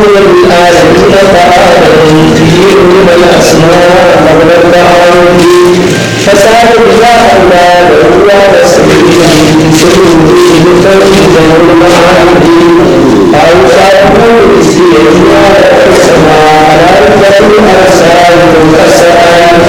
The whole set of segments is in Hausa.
العالمين فآمنوا به أولي الأسماء قبل التعارض فسأل الله له ورسوله سلوكه توحيدا المعارض أو فأمر بسيرنا السماء على الذي أرسله فسأله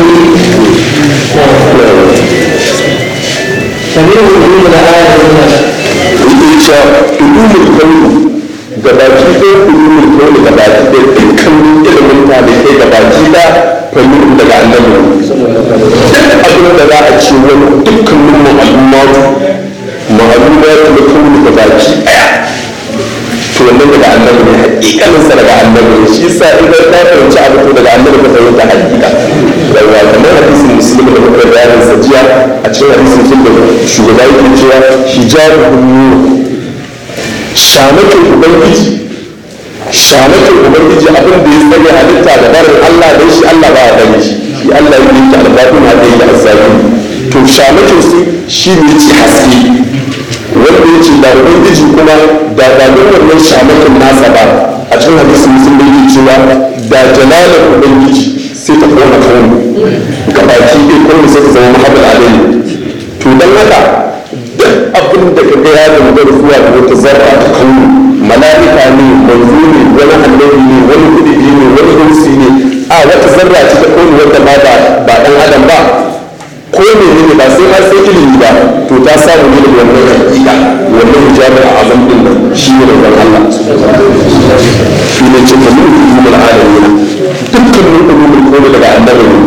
فمن علوم العالمين Isha ulumul kauni gabaki ɗaya ulumul kauni gabaki ɗaya dukkan ilimin talibai gabaki ɗaya fannin daga annabi duk abin da za a ce wani dukkanin ma'alumatu na kauni gabaki ɗaya to wannan daga annabi ne hakikanin sa daga annabi ne shi yasa idan ka fahimci abu to daga annabi ka fahimta hakika yawa kamar hadisin muslim da muka bayanin sa jiya a cikin hadisin sun da shugaba yake cewa hijabu shamakin ubangiji abin da ya tsaye halitta da barin Allah dan shi Allah ba ya gani shi Allah ya yi albatin da yake azzali to shamakin su shi ne ci haske wanda ya ce da ubangiji kuma da dalilin wannan shamakin nasa ba a cikin hadisi musulun da yake cewa da jalalar ubangiji sai ta kona kawai ga baki ɗaya kawai sai ta zama mahabar alayhi to don haka duk abin da ka ga ya dangara zuwa da wata zarra ta kawai mala'ika ne manzo ne wani annabi ne wani kudi ne wani hausi ne a wata zarra ce ta kawai wanda ba ɗan adam ba ko ne ba sai har sai ilimi ba to ta samu ne da wannan hakika wannan hijabi a azam din nan shi ne da Allah shi ne ce kamar ulumul alamin dukkan ulumul ko daga annabi ne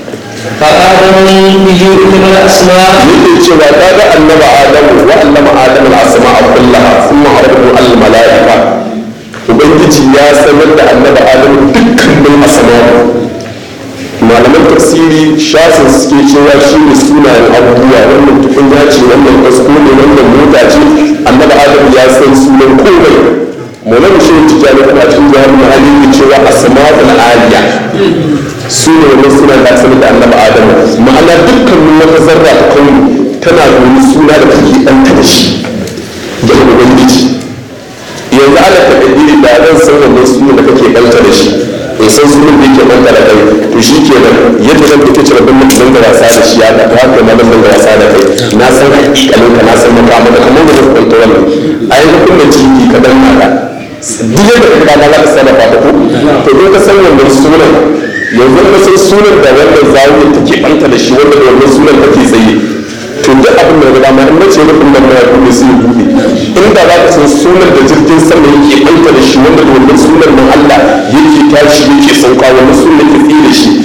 فآدم به من الأسماء yake cewa kaga annabi adamu wa allama adamu al-asma'a kullaha thumma arabu al-mala'ika ubangiji ya sanar da annabi adamu dukkan asma'u malaman tafsiri shasin suke cewa shi ne sunayen abubuwa wannan tukunya ce wannan kasko ne wannan mota ce annabi adam ya san sunan komai maulan shi ne tijjani kuma cikin jihar mahali ne cewa asma'ul aliya su ne wannan suna da asali da annabi adam ma'ana dukkanin wata zarra ta kauni tana da wani suna da kake ɗanta da shi da ubangiji yanzu ana taɓa da zan san wannan suna da kake ɗanta da shi in san sunan da yake banka da kai to shi ke nan yadda zan fito cire ban mutum da wasa da shi ya ga haka ma ban da wasa da kai na san hakikalin ka na san makama da kamar da zan kwanta wannan a yanzu kun da ciki ka dan maka duk yadda ka ga za ka sarrafa ta ko to don ka san wannan sunan yanzu ka san sunan da wannan zawiya take banta da shi wanda da wannan sunan take tsaye to duk abin da ga dama in nace rufin nan ya bude sai bude inda za ka san sunan da jirgin sama yake banta da shi wanda da wannan sunan nan Allah yake tashi yake sauka wannan sunan yake tsaye da shi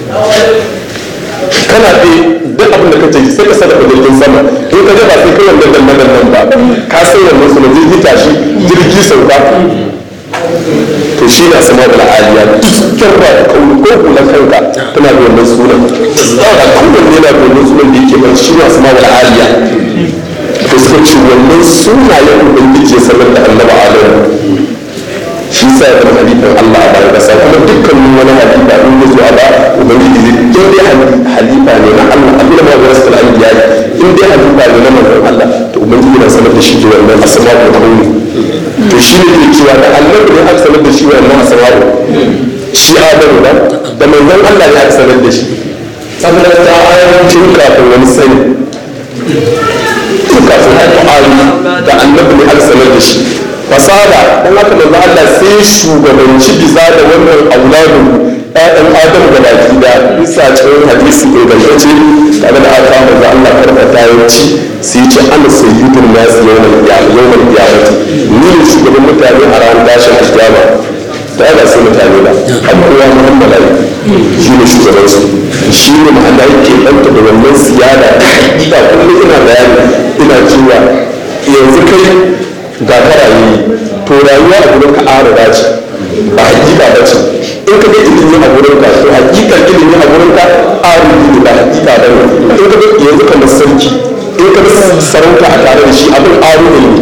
kana da duk abin da kace sai ka sadaka jirgin sama in ka ga ba sai kai wannan dandanan nan ba ka san wannan sunan jirgi tashi jirgi sauka to shi na sama da al'aliya dukkan ba ko kula kanka tana da wannan sunan da kullum ne da wannan sunan da yake ban shi na sama da al'aliya to suka ce wannan sunayen ubangiji ya sanar da annabi adam shi sa ya zama halifan Allah a bayan kasa kuma dukkan wani halifa in ya zo a ba ubangiji zai in dai halifa ne na Allah abin da ma ga rasul anbiya in dai halifa ne na manzon Allah to ubangiji na sanar da shi da wannan asma'u da kauni to shi ne ke cewa da annabi ne aka sanar da shi wannan asma'u shi adamu da manzon Allah ne aka sanar da shi saboda ta ayancin kafin wani sani tun kafin alƙur'ani da annabi ne aka sanar da shi fasada dan haka manzo Allah sai shugabanci biza da wannan auladu ɗayan adam da baki da bisa cikin hadisi ingantacce tare da aka manzo Allah karɓata yawanci sai ce ana sayyidun nasu yawmal qiyamati ni ne shugaban mutane a ranar tashin kiyama da ana sai mutane ba har kowa muhammad shi ne shugaban su shi ne ma'ana yake ɗanta da wannan siyada ta hakika kullum ina bayani ina cewa yanzu kai ga ta rayuwa to rayuwa a gurin ka arada ce ba hakika ba ce in ka ga ilimi a gurin ka to hakikar ilimi a gurin ka arada ne ba hakika ba ne in ka ga yanzu kamar sarki in ka ga sarauta a tare da shi abin arada ne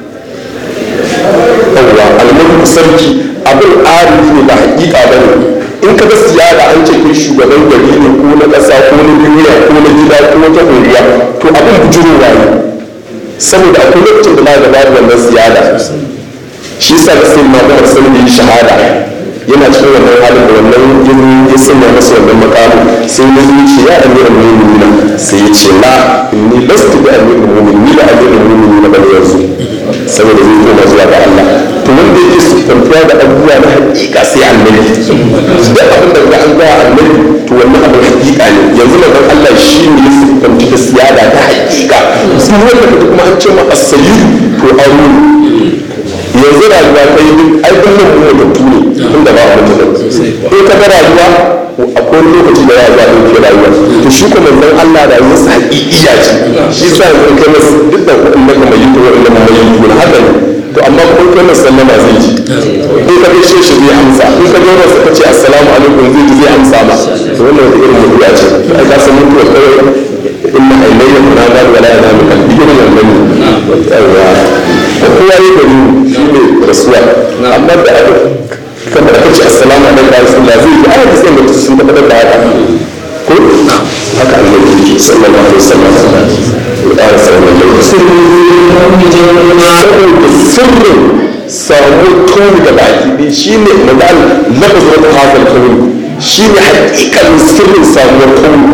yawwa almulku sarki abin arada ne ba hakika ba ne in ka ga siyada an ce kai shugaban gari ne ko na ƙasa ko na duniya ko na gida ko wata unguwa to abin bujurowa ne saboda akwai lokacin da na gaba da wannan siyada shi yasa da sai ma Umar sun yi shahada yana cikin wannan halin da wannan ya sanya masa wannan makamu sai ya ce ya amiral mu'minin sai ya ce la inni lastu bi amiral mu'minin ni da amiral mu'minin ba yanzu saboda zai koma zuwa ga Allah to wanda yake sufantuwa da abubuwa na hakika sai annabi da abin da ga an ga annabi to wannan abin hakika ne yanzu nan Allah shi ne ya sufantu da siyada ta hakika sai wanda kuma an ce ma as-sayyid to aru yanzu rayuwa ta yi duk aikin nan kuma da tuni tunda ba a mutu in ka ga rayuwa akwai lokaci da ya zaɓi ke rayuwa to shi kuma zan Allah da yi sa haƙiƙiya ce shi sa yanzu kai masu duk da kuɗin da kuma yi tuwa inda kuma yi tuwa haka ne to amma kuma kai masu sallama zai ji in ka gaishe shi zai amsa in ka gaura sa ka ce assalamu alaikum zai ji zai amsa ma to wannan wata irin mutuwa ce ai ka san mutuwa kawai inna ilayya munada wala yanamu qalbi irin wannan yawa kowa ya gani shi ne rasuwa amma da aka kamar aka ce assalamu alaikum wa rahmatullahi zai ji ana sai mutum sun tabbatar da haka ko haka annabi sallallahu alaihi wasallam ya sallallahu alaihi wasallam saboda sirrin samu kawai da baki ne shine madan lafazin wata hazal kawai shine hakikalin sirrin samuwar kawai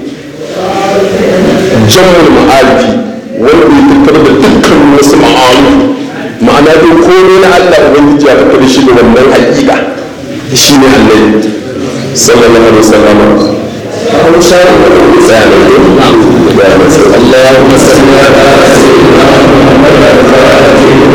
jammul ma'arifi wanda ya fitar da dukkan wasu ma'amu ma'ana dai komai na Allah ubangiji ya fitar da shi da wannan hakika shi ne Allah sallallahu alaihi wasallam Hausa da tsayanin da Allahumma salli ala sayyidina Muhammad